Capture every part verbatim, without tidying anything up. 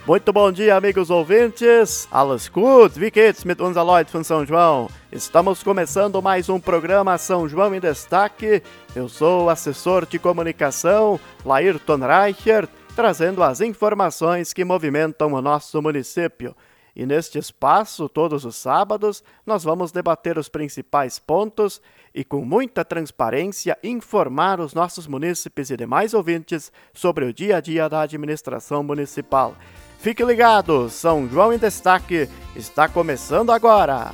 Muito bom dia, amigos ouvintes. Alles gut, wie geht's mit unser Leute von São João? Estamos começando mais um programa São João em Destaque. Eu sou o assessor de comunicação, Laírton Reichert, trazendo as informações que movimentam o nosso município. E neste espaço, todos os sábados, nós vamos debater os principais pontos e, com muita transparência, informar os nossos munícipes e demais ouvintes sobre o dia a dia da administração municipal. Fique ligado, São João em Destaque está começando agora!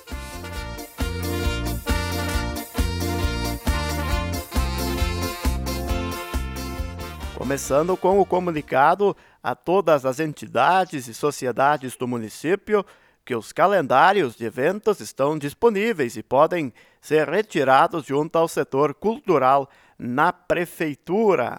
Começando com o comunicado a todas as entidades e sociedades do município que os calendários de eventos estão disponíveis e podem ser retirados junto ao setor cultural na prefeitura.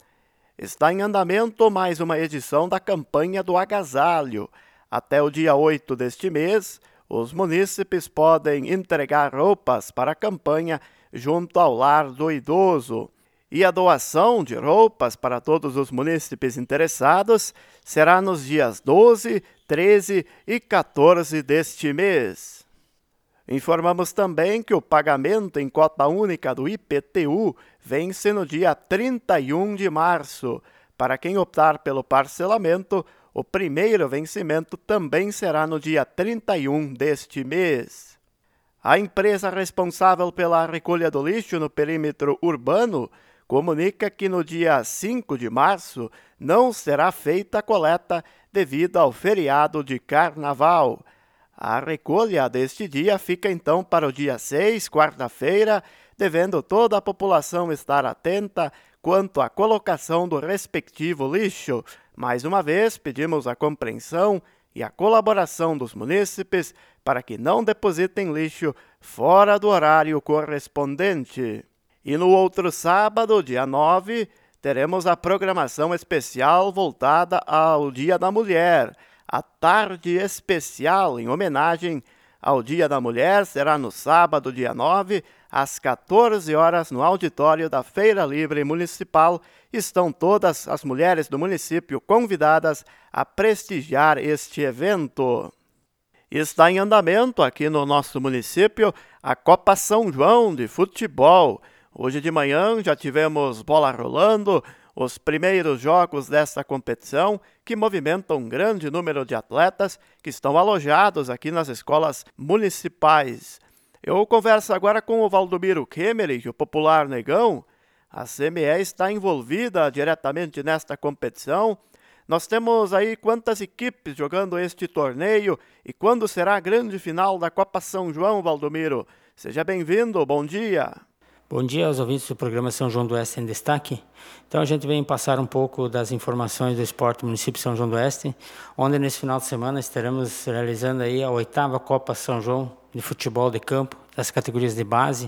Está em andamento mais uma edição da campanha do agasalho. Até o dia oito deste mês, os munícipes podem entregar roupas para a campanha junto ao lar do idoso. E a doação de roupas para todos os munícipes interessados será nos dias doze, treze e quatorze deste mês. Informamos também que o pagamento em cota única do I P T U vence no dia trinta e um de março. Para quem optar pelo parcelamento, o primeiro vencimento também será no dia trinta e um deste mês. A empresa responsável pela recolha do lixo no perímetro urbano comunica que no dia cinco de março não será feita a coleta devido ao feriado de Carnaval. A recolha deste dia fica então para o dia seis, quarta-feira, devendo toda a população estar atenta quanto à colocação do respectivo lixo. Mais uma vez, pedimos a compreensão e a colaboração dos munícipes para que não depositem lixo fora do horário correspondente. E no outro sábado, dia nove, teremos a programação especial voltada ao Dia da Mulher. A tarde especial em homenagem ao Dia da Mulher será no sábado, dia nove, às quatorze horas, no auditório da Feira Livre Municipal. Estão todas as mulheres do município convidadas a prestigiar este evento. Está em andamento aqui no nosso município a Copa São João de Futebol. Hoje de manhã já tivemos bola rolando, os primeiros jogos dessa competição que movimentam um grande número de atletas que estão alojados aqui nas escolas municipais. Eu converso agora com o Valdomiro Kemmerich, o popular Negão. A C M E está envolvida diretamente nesta competição. Nós temos aí quantas equipes jogando este torneio e quando será a grande final da Copa São João, Valdomiro? Seja bem-vindo, bom dia. Bom dia aos ouvintes do programa São João do Oeste em Destaque. Então a gente vem passar um pouco das informações do esporte do município de São João do Oeste, onde nesse final de semana estaremos realizando aí a oitava Copa São João de futebol de campo, das categorias de base,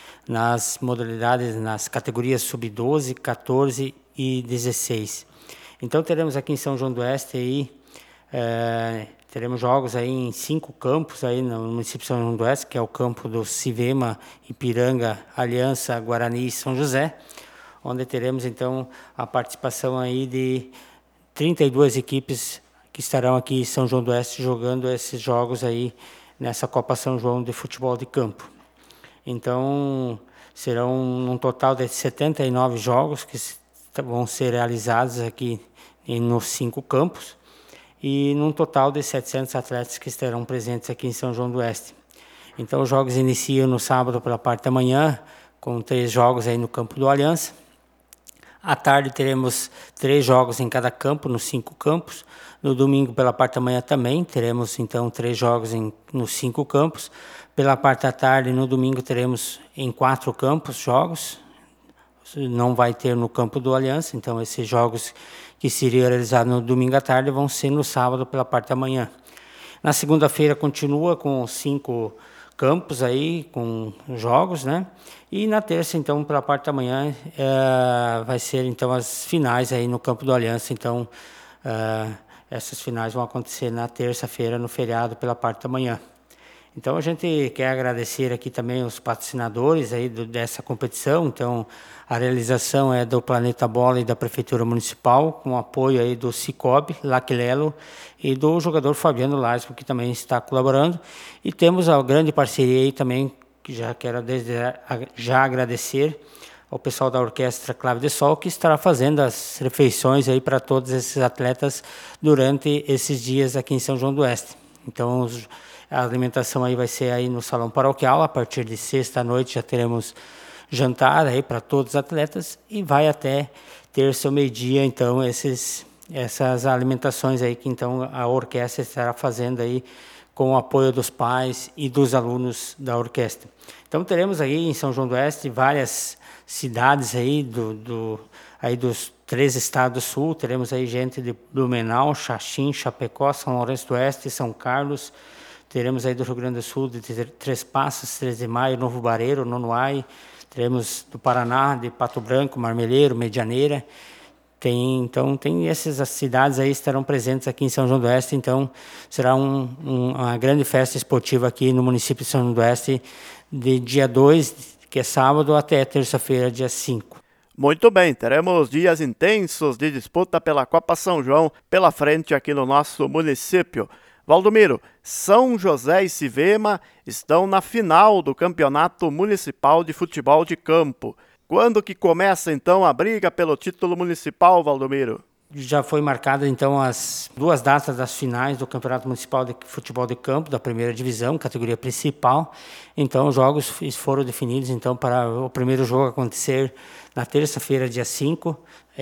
nas modalidades, nas categorias sub doze, quatorze e dezesseis. Então teremos aqui em São João do Oeste aí, é, teremos jogos aí em cinco campos aí no município de São João do Oeste, que é o campo do Civema, Ipiranga, Aliança, Guarani e São José, onde teremos então a participação aí de trinta e duas equipes que estarão aqui em São João do Oeste jogando esses jogos aí nessa Copa São João de futebol de campo. Então serão um total de setenta e nove jogos que vão ser realizados aqui nos cinco campos, e num total de setecentos atletas que estarão presentes aqui em São João do Oeste. Então os jogos iniciam no sábado pela parte da manhã, com três jogos aí no campo do Aliança. À tarde teremos três jogos em cada campo, nos cinco campos. No domingo pela parte da manhã também teremos então três jogos em, nos cinco campos. Pela parte da tarde, no domingo, teremos em quatro campos jogos. Não vai ter no campo do Aliança, então esses jogos que seriam realizados no domingo à tarde vão ser no sábado pela parte da manhã. Na segunda-feira continua com cinco campos aí, com jogos, né? E na terça, então, pela parte da manhã, é, vai ser então as finais aí no campo do Aliança. Então, é, essas finais vão acontecer na terça-feira, no feriado, pela parte da manhã. Então a gente quer agradecer aqui também os patrocinadores aí do, dessa competição. Então a realização é do Planeta Bola e da Prefeitura Municipal, com apoio aí do Cicobi, Laquilelo e do jogador Fabiano Larsmo, que também está colaborando. E temos a grande parceria aí também, que já quero desde já agradecer ao pessoal da Orquestra Clave de Sol, que estará fazendo as refeições aí para todos esses atletas durante esses dias aqui em São João do Oeste. Então os, a alimentação aí vai ser aí no Salão Paroquial. A partir de sexta à noite já teremos jantar aí para todos os atletas e vai até terça ao meio-dia, então, esses, essas alimentações aí que então a orquestra estará fazendo aí com o apoio dos pais e dos alunos da orquestra. Então teremos aí em São João do Oeste várias cidades aí, do, do, aí dos três estados do sul. Teremos aí gente de Blumenau, Xaxim, Chapecó, São Lourenço do Oeste, São Carlos. Teremos aí do Rio Grande do Sul, de Três Passos, três de Maio, Novo Bareiro, Nonoai. Teremos do Paraná, de Pato Branco, Marmeleiro, Medianeira. Tem, então, tem essas cidades aí estarão presentes aqui em São João do Oeste. Então, será um, um, uma grande festa esportiva aqui no município de São João do Oeste, de dia dois, que é sábado, até terça-feira, dia cinco. Muito bem, teremos dias intensos de disputa pela Copa São João pela frente aqui no nosso município. Valdomiro, São José e Civema estão na final do Campeonato Municipal de Futebol de Campo. Quando que começa, então, a briga pelo título municipal, Valdomiro? Já foi marcada, então, as duas datas das finais do Campeonato Municipal de Futebol de Campo, da primeira divisão, categoria principal. Então, os jogos foram definidos, então, para o primeiro jogo acontecer na terça-feira, dia cinco,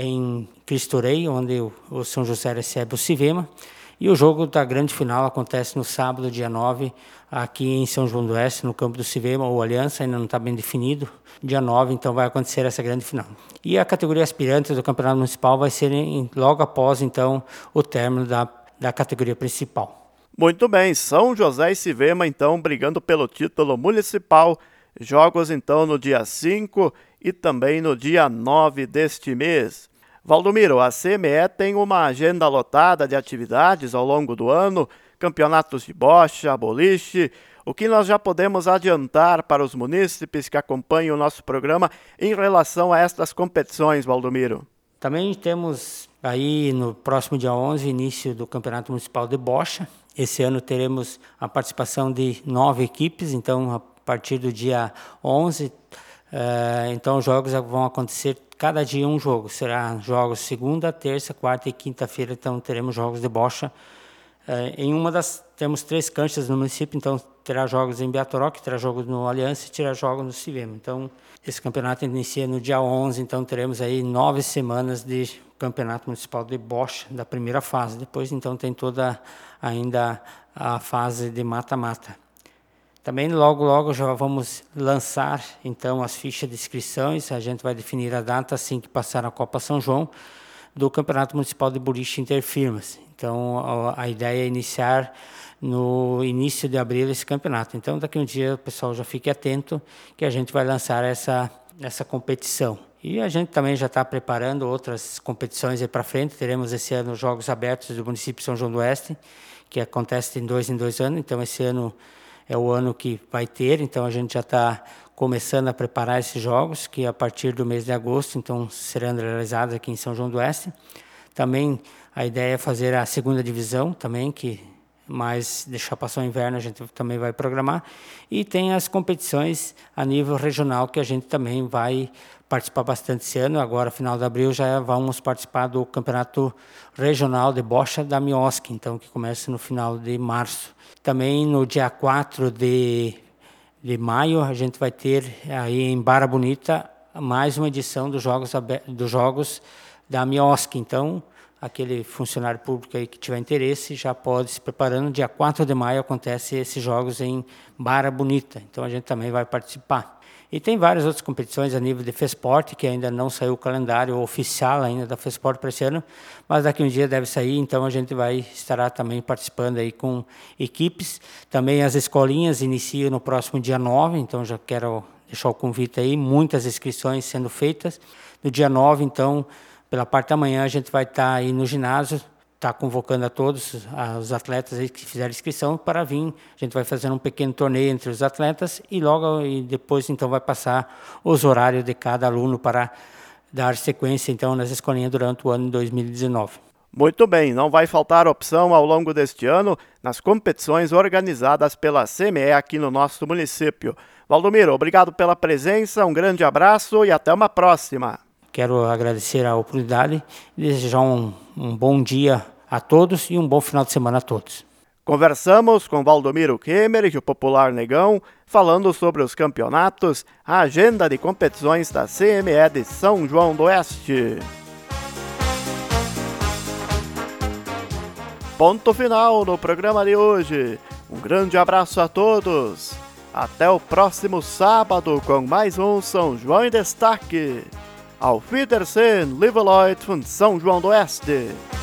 em Cristo Rei, onde o São José recebe o Civema. E o jogo da grande final acontece no sábado, dia nove, aqui em São João do Oeste, no campo do Civema, ou Aliança, ainda não está bem definido. Dia nove, então, vai acontecer essa grande final. E a categoria aspirantes do Campeonato Municipal vai ser em, logo após, então, o término da, da categoria principal. Muito bem, São José e Civema, então, brigando pelo título municipal. Jogos, então, no dia cinco e também no dia nove deste mês. Valdomiro, a C M E tem uma agenda lotada de atividades ao longo do ano, campeonatos de bocha, boliche. O que nós já podemos adiantar para os munícipes que acompanham o nosso programa em relação a estas competições, Valdomiro? Também temos aí no próximo dia onze, início do Campeonato Municipal de Bocha. Esse ano teremos a participação de nove equipes, então a partir do dia onze, uh, então os jogos vão acontecer cada dia um jogo. Será jogos segunda, terça, quarta e quinta-feira, então teremos jogos de bocha. Uh, em uma das, temos três canchas no município, então terá jogos em Beatoró, terá jogos no Aliança e terá jogos no Civema. Então esse campeonato inicia no dia onze, então teremos aí nove semanas de campeonato municipal de bocha da primeira fase. Depois então tem toda ainda a fase de mata-mata. Também logo, logo já vamos lançar, então, as fichas de inscrições. A gente vai definir a data assim que passar a Copa São João do Campeonato Municipal de Boliche Interfirmas. Então, a, a ideia é iniciar no início de abril esse campeonato. Então, daqui a um dia, o pessoal já fique atento que a gente vai lançar essa, essa competição. E a gente também já está preparando outras competições aí para frente. Teremos esse ano os Jogos Abertos do município de São João do Oeste, que acontece em dois em dois anos. Então, esse ano é o ano que vai ter, então a gente já está começando a preparar esses jogos, que a partir do mês de agosto, então, serão realizados aqui em São João do Oeste. Também a ideia é fazer a segunda divisão, também, que mais deixar passar o inverno a gente também vai programar. E tem as competições a nível regional, que a gente também vai participar bastante esse ano. Agora, final de abril, já vamos participar do Campeonato Regional de Bocha da Mioski, então, que começa no final de março. Também no dia quatro de, de maio, a gente vai ter aí em Barra Bonita mais uma edição dos Jogos, dos jogos da Mioski. Então, aquele funcionário público aí que tiver interesse já pode se preparando. Dia quatro de maio acontece esses jogos em Barra Bonita, então a gente também vai participar. E tem várias outras competições a nível de FESPORT, que ainda não saiu o calendário oficial ainda da FESPORT para esse ano, mas daqui um dia deve sair, então a gente vai estará também participando aí com equipes. Também as escolinhas iniciam no próximo dia nove, então já quero deixar o convite aí, muitas inscrições sendo feitas. No dia nove, então, pela parte da manhã, a gente vai estar aí no ginásio está convocando a todos os atletas aí que fizeram inscrição para vir. A gente vai fazendo um pequeno torneio entre os atletas e logo e depois então vai passar os horários de cada aluno para dar sequência então nas escolinhas durante o ano de dois mil e dezenove. Muito bem, não vai faltar opção ao longo deste ano nas competições organizadas pela C M E aqui no nosso município. Valdomiro, obrigado pela presença, um grande abraço e até uma próxima. Quero agradecer a oportunidade e desejar um, um bom dia a todos e um bom final de semana a todos. Conversamos com Valdomiro Kemmerich, o popular Negão, falando sobre os campeonatos, a agenda de competições da C M E de São João do Oeste. Ponto final no programa de hoje. Um grande abraço a todos. Até o próximo sábado com mais um São João em Destaque. Auf Wiedersehen, liebe Leute von São João do Oeste.